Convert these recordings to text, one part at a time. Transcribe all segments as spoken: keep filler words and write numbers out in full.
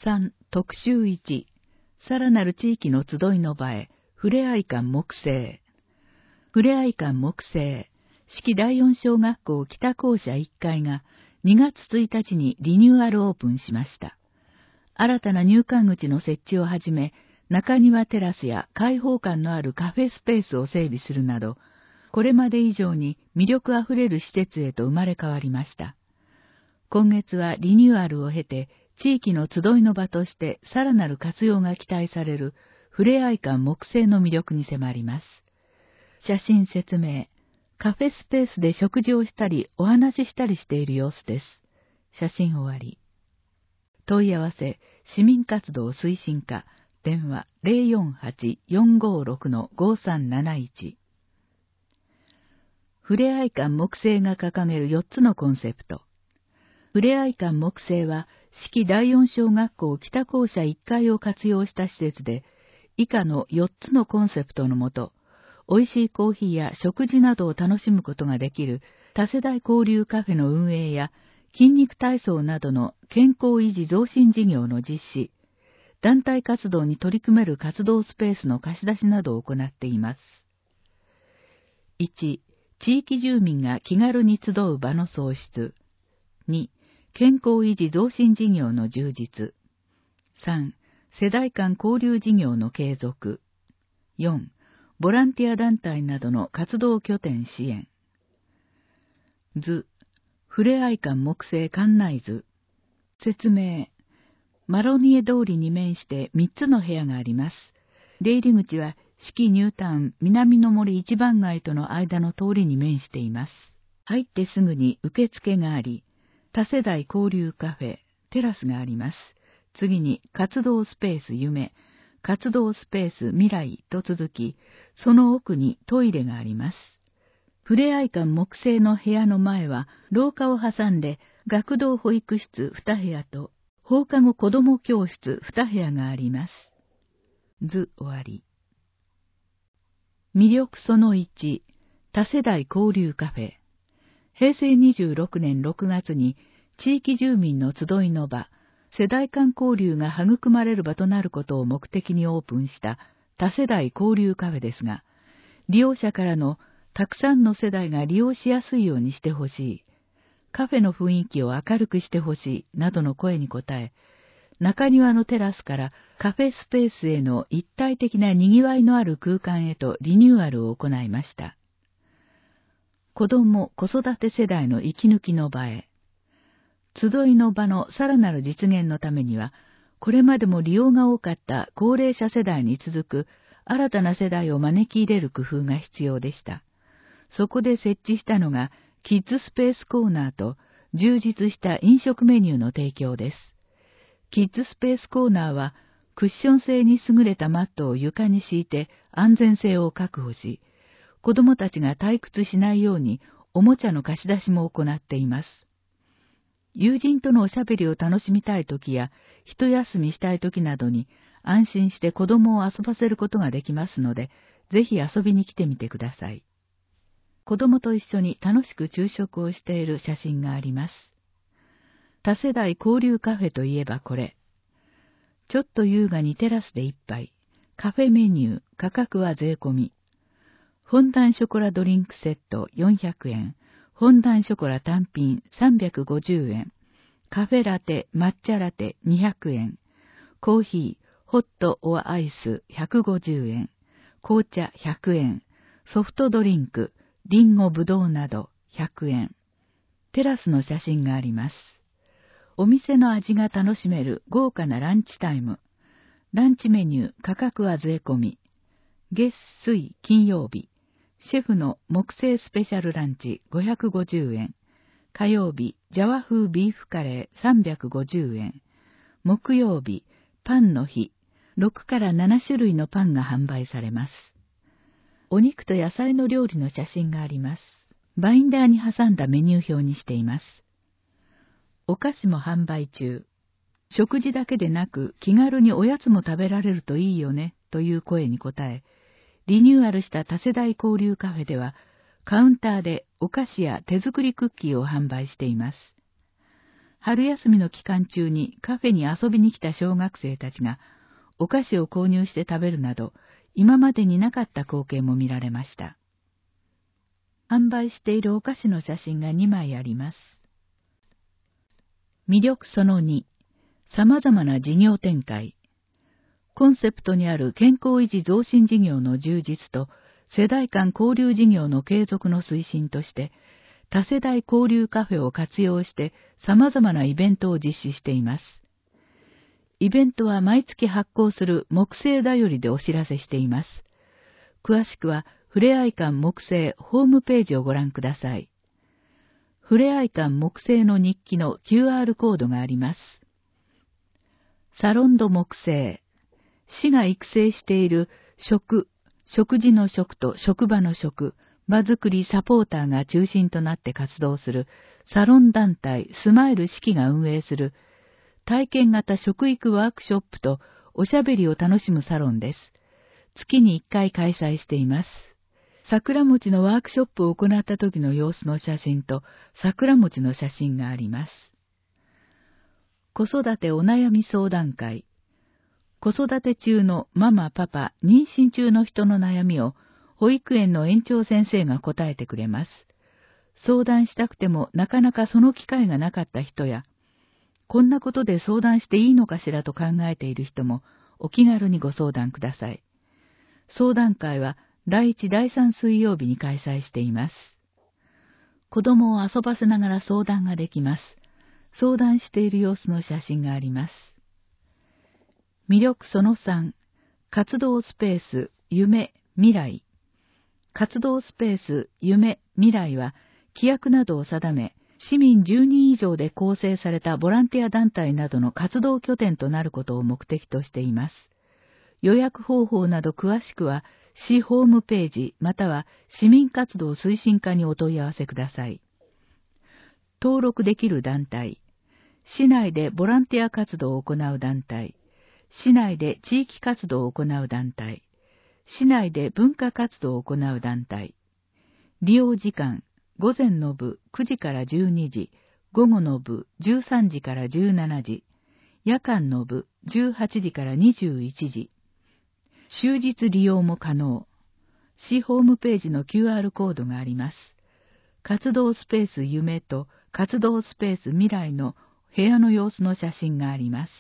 さん、特集いち、さらなる地域の集いの場へ、ふれあい館木製。ふれあい館木製、四季だいよん小学校北校舎いっかいがにがつついたちにリニューアルオープンしました。新たな入館口の設置をはじめ、中庭テラスや開放感のあるカフェスペースを整備するなど、これまで以上に魅力あふれる施設へと生まれ変わりました。今月はリニューアルを経て、地域の集いの場としてさらなる活用が期待されるふれあい館木製の魅力に迫ります。写真説明。カフェスペースで食事をしたりお話ししたりしている様子です。写真終わり。問い合わせ、市民活動推進課、電話 ゼロよんはち よんごろく ごさんなないち。ふれあい館木製が掲げるよっつのコンセプト。ふれあい館木製は、四季だいよん小学校北校舎いっかいを活用した施設で、以下のよっつのコンセプトのもと、美味しいコーヒーや食事などを楽しむことができる多世代交流カフェの運営や、筋肉体操などの健康維持増進事業の実施、団体活動に取り組める活動スペースの貸し出しなどを行っています。いち、地域住民が気軽に集う場の創出。に、健康維持増進事業の充実。さん、世代間交流事業の継続。よん、ボランティア団体などの活動拠点支援。図、ふれあい館木製館内図。説明。マロニエ通りに面してみっつの部屋があります。出入り口は四季ニュータウン南の森一番街との間の通りに面しています。入ってすぐに受付があり、多世代交流カフェ、テラスがあります。次に活動スペース夢、活動スペース未来と続き、その奥にトイレがあります。ふれあい館木製の部屋の前は廊下を挟んで学童保育室に部屋と放課後子ども教室に部屋があります。図終わり。魅力そのいち、多世代交流カフェ。へいせいにじゅうろくねんろくがつに地域住民の集いの場、世代間交流が育まれる場となることを目的にオープンした多世代交流カフェですが、利用者からのたくさんの世代が利用しやすいようにしてほしい、カフェの雰囲気を明るくしてほしいなどの声に応え、中庭のテラスからカフェスペースへの一体的な賑わいのある空間へとリニューアルを行いました。子ども・子育て世代の息抜きの場へ。集いの場のさらなる実現のためには、これまでも利用が多かった高齢者世代に続く新たな世代を招き入れる工夫が必要でした。そこで設置したのがキッズスペースコーナーと充実した飲食メニューの提供です。キッズスペースコーナーはクッション性に優れたマットを床に敷いて安全性を確保し、子どもたちが退屈しないようにおもちゃの貸し出しも行っています。友人とのおしゃべりを楽しみたいときや一休みしたいときなどに安心して子どもを遊ばせることができますので、ぜひ遊びに来てみてください。子どもと一緒に楽しく昼食をしている写真があります。多世代交流カフェといえばこれ。ちょっと優雅にテラスで一杯。カフェメニュー、価格は税込み。フォンダンショコラドリンクセットよんひゃくえん。フォンダンショコラ単品さんびゃくごじゅうえん。カフェラテ、抹茶ラテにひゃくえん。コーヒー、ホットオアアイスひゃくごじゅうえん。紅茶ひゃくえん。ソフトドリンク、リンゴぶどうなどひゃくえん。テラスの写真があります。お店の味が楽しめる豪華なランチタイム。ランチメニュー、価格は税込み。月水金曜日。シェフの木製スペシャルランチごひゃくごじゅうえん。火曜日、ジャワ風ビーフカレーさんびゃくごじゅうえん。木曜日、パンの日。ろくからななしゅるいのパンが販売されます。お肉と野菜の料理の写真があります。バインダーに挟んだメニュー表にしています。お菓子も販売中。食事だけでなく気軽におやつも食べられるといいよねという声に応え、リニューアルした多世代交流カフェではカウンターでお菓子や手作りクッキーを販売しています。 春休みの期間中にカフェに遊びに来た小学生たちがお菓子を購入して食べるなど、今までになかった光景も見られました。販売しているお菓子の写真がにまいあります。魅力そのに、様々な事業展開。コンセプトにある健康維持増進事業の充実と世代間交流事業の継続の推進として、多世代交流カフェを活用して様々なイベントを実施しています。イベントは毎月発行する木星だよりでお知らせしています。詳しくはふれあい館木星ホームページをご覧ください。ふれあい館木星の日記の キューアール コードがあります。サロンド木星。市が育成している食、食事の食と職場の食、場づくりサポーターが中心となって活動するサロン団体スマイル四季が運営する体験型食育ワークショップとおしゃべりを楽しむサロンです。月にいっかい開催しています。桜餅のワークショップを行った時の様子の写真と桜餅の写真があります。子育てお悩み相談会。子育て中のママ、パパ、妊娠中の人の悩みを保育園の園長先生が答えてくれます。相談したくてもなかなかその機会がなかった人や、こんなことで相談していいのかしらと考えている人もお気軽にご相談ください。相談会はだいいち、だいさん水曜日に開催しています。子供を遊ばせながら相談ができます。相談している様子の写真があります。魅力そのさん、活動スペース、夢、未来。活動スペース、夢、未来は、規約などを定め、市民じゅうにん以上で構成されたボランティア団体などの活動拠点となることを目的としています。予約方法など詳しくは、市ホームページまたは市民活動推進課にお問い合わせください。登録できる団体。市内でボランティア活動を行う団体。市内で地域活動を行う団体。市内で文化活動を行う団体。利用時間、午前の部くじからじゅうにじ、午後の部じゅうさんじからじゅうしちじ、夜間の部じゅうはちじからにじゅういちじ。終日利用も可能。市ホームページの キューアール コードがあります。活動スペース夢と活動スペース未来の部屋の様子の写真があります。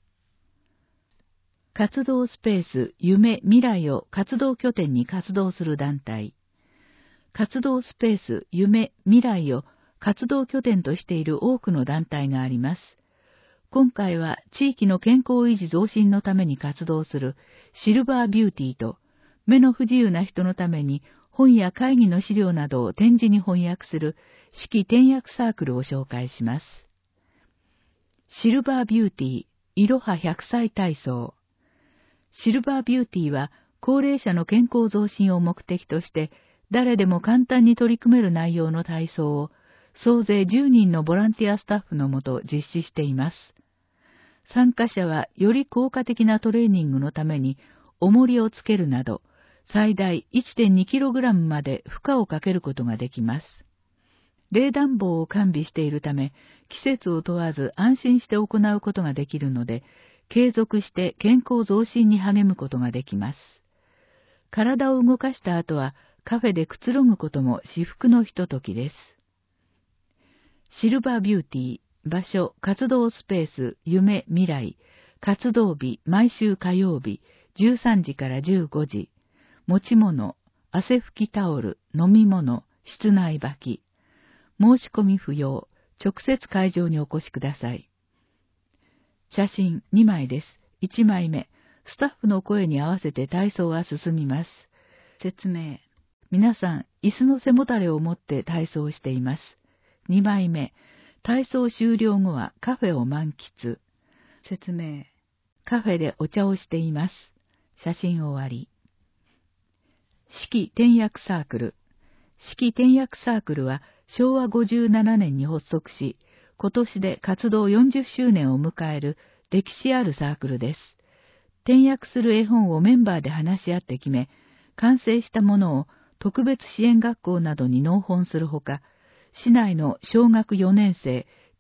活動スペース夢未来を活動拠点に活動する団体。活動スペース夢未来を活動拠点としている多くの団体があります。今回は地域の健康維持増進のために活動するシルバービューティーと目の不自由な人のために本や会議の資料などを展示に翻訳する四季転訳サークルを紹介します。シルバービューティーいろはひゃくさい体操。シルバービューティーは高齢者の健康増進を目的として誰でも簡単に取り組める内容の体操を総勢じゅうにんのボランティアスタッフのもと実施しています。参加者はより効果的なトレーニングのために重りをつけるなど最大 いってんにキログラム まで負荷をかけることができます。冷暖房を完備しているため季節を問わず安心して行うことができるので継続して健康増進に励むことができます。体を動かした後はカフェでくつろぐことも至福のひとときです。シルバービューティー、場所、活動スペース、夢、未来、活動日、毎週火曜日、じゅうさんじからじゅうごじ、持ち物、汗拭きタオル、飲み物、室内履き、申し込み不要、直接会場にお越しください。写真にまいです。いちまいめ、スタッフの声に合わせて体操は進みます。説明。皆さん、椅子の背もたれを持って体操しています。にまいめ、体操終了後はカフェを満喫。説明。カフェでお茶をしています。写真終わり。四季転訳サークル。四季転訳サークルはしょうわごじゅうななねんに発足し、今年で活動よんじゅっしゅうねんを迎える歴史あるサークルです。転訳する絵本をメンバーで話し合って決め、完成したものを特別支援学校などに納本するほか、市内の小学よねんせい、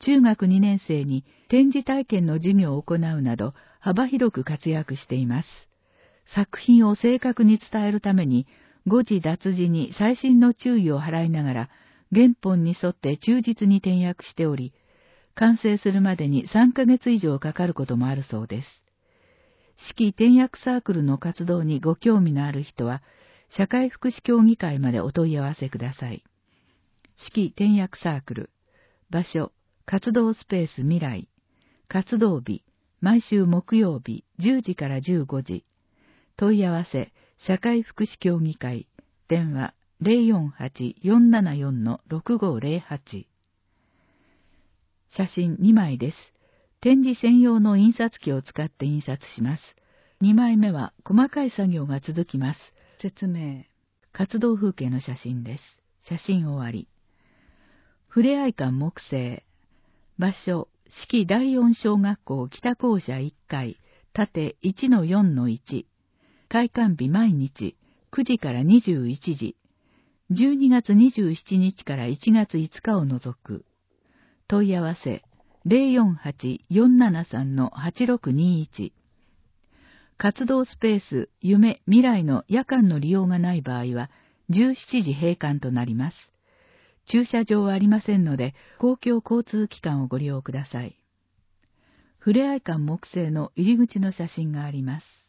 中学にねん生に展示体験の授業を行うなど幅広く活躍しています。作品を正確に伝えるために誤字脱字に細心の注意を払いながら原本に沿って忠実に転訳しており、完成するまでにさんかげつ以上かかることもあるそうです。四季転訳サークルの活動にご興味のある人は、社会福祉協議会までお問い合わせください。四季転訳サークル、場所、活動スペース未来、活動日、毎週木曜日じゅうじからじゅうごじ、問い合わせ、社会福祉協議会、電話 ゼロよんはち よんななよん ろくごゼロはち。写真にまいです。展示専用の印刷機を使って印刷します。にまいめは細かい作業が続きます。説明。活動風景の写真です。写真終わり。ふれあい館木製。場所、四季だいよん小学校北校舎いっかい、縦 いちのよんのいち。開館日毎日、くじからにじゅういちじ。じゅうにがつにじゅうしちにちからいちがついつかを除く。問い合わせ ゼロよんはち よんななさん はちろくにいち。活動スペース夢未来の夜間の利用がない場合はじゅうしちじ閉館となります。駐車場はありませんので公共交通機関をご利用ください。ふれあい館木製の入り口の写真があります。